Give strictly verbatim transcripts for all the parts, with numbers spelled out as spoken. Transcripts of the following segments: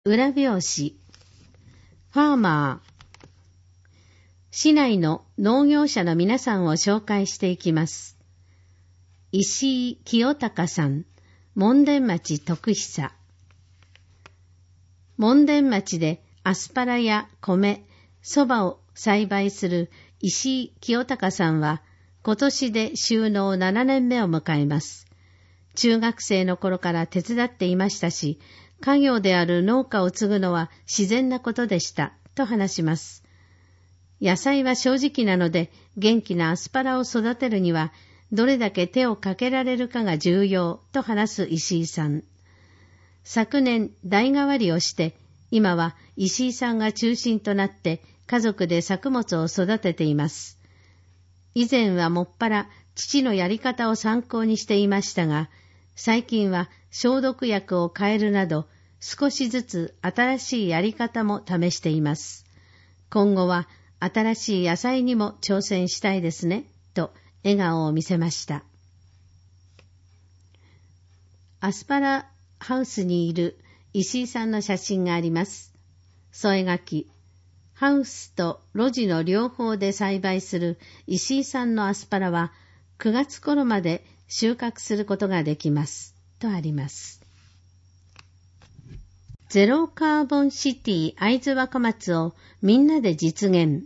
裏表紙。ファーマー。市内の農業者の皆さんを紹介していきます。石井清隆さん、門田町徳久。門田町でアスパラや米、蕎麦を栽培する石井清隆さんは、今年で就農ななねんめを迎えます。中学生の頃から手伝っていましたし、家業である農家を継ぐのは自然なことでした、と話します。野菜は正直なので、元気なアスパラを育てるには、どれだけ手をかけられるかが重要、と話す石井さん。昨年、代替わりをして、今は石井さんが中心となって家族で作物を育てています。以前はもっぱら父のやり方を参考にしていましたが、最近は消毒薬を変えるなど少しずつ新しいやり方も試しています。今後は新しい野菜にも挑戦したいですね、と笑顔を見せました。アスパラハウスにいる石井さんの写真があります。添え書き。ハウスと路地の両方で栽培する石井さんのアスパラはくがつ頃まで収穫することができます。とあります。ゼロカーボンシティ会津若松をみんなで実現。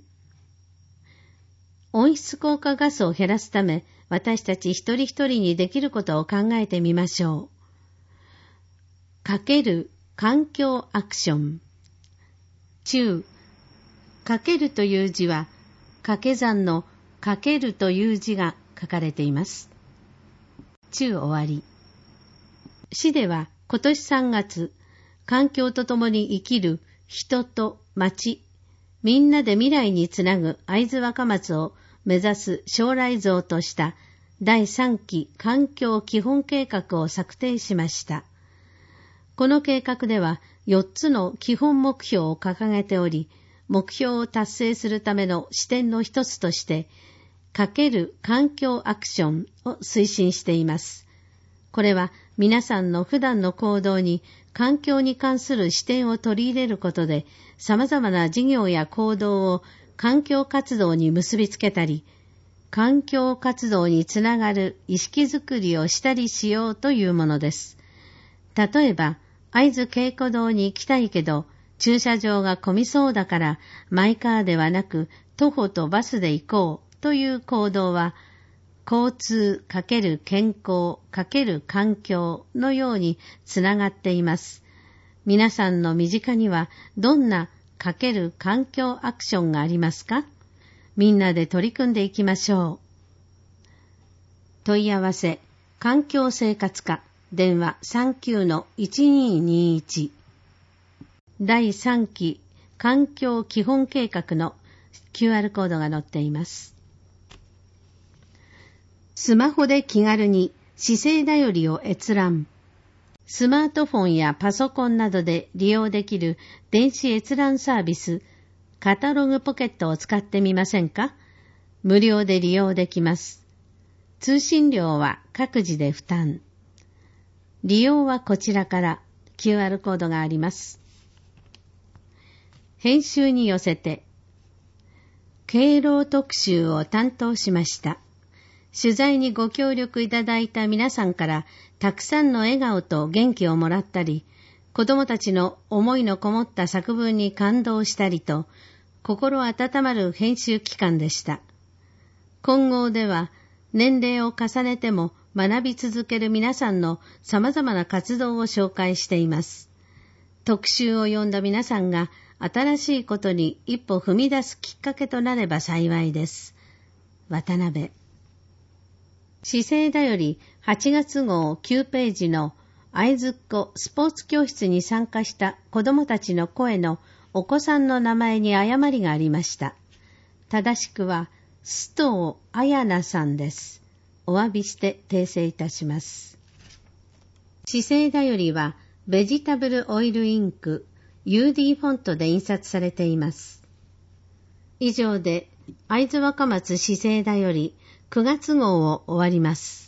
温室効果ガスを減らすため、私たち一人一人にできることを考えてみましょう。かける環境アクション。中、かけるという字は、掛け算のかけるという字が書かれています。中終わり。市では今年さんがつ、環境とともに生きる人と町、みんなで未来につなぐ会津若松を目指す将来像としただいさんき環境基本計画を策定しました。この計画ではよっつの基本目標を掲げており、目標を達成するための視点の一つとして、かける環境アクションを推進しています。これは皆さんの普段の行動に環境に関する視点を取り入れることで、様々な事業や行動を環境活動に結びつけたり、環境活動につながる意識づくりをしたりしようというものです。例えば、会津稽古堂に行きたいけど、駐車場が混みそうだからマイカーではなく徒歩とバスで行こうという行動は、交通×健康×環境のようにつながっています。皆さんの身近にはどんな×環境アクションがありますか？みんなで取り組んでいきましょう。問い合わせ、環境生活課、電話 さんきゅうのいちにーにーいち。だいさんき環境基本計画の キューアール コードが載っています。スマホで気軽に姿勢だよりを閲覧。スマートフォンやパソコンなどで利用できる電子閲覧サービス、カタログポケットを使ってみませんか？無料で利用できます。通信料は各自で負担。利用はこちらから キューアール コードがあります。編集に寄せて、敬老特集を担当しました。取材にご協力いただいた皆さんからたくさんの笑顔と元気をもらったり、子どもたちの思いのこもった作文に感動したりと、心温まる編集期間でした。今後では年齢を重ねても学び続ける皆さんの様々な活動を紹介しています。特集を読んだ皆さんが新しいことに一歩踏み出すきっかけとなれば幸いです。渡辺。姿勢だよりはちがつ号きゅうページの会津っ子スポーツ教室に参加した子どもたちの声のお子さんの名前に誤りがありました。正しくは須藤彩奈さんです。お詫びして訂正いたします。姿勢だよりはベジタブルオイルインク ユーディー フォントで印刷されています。以上で会津若松姿勢だよりくがつ号を終わります。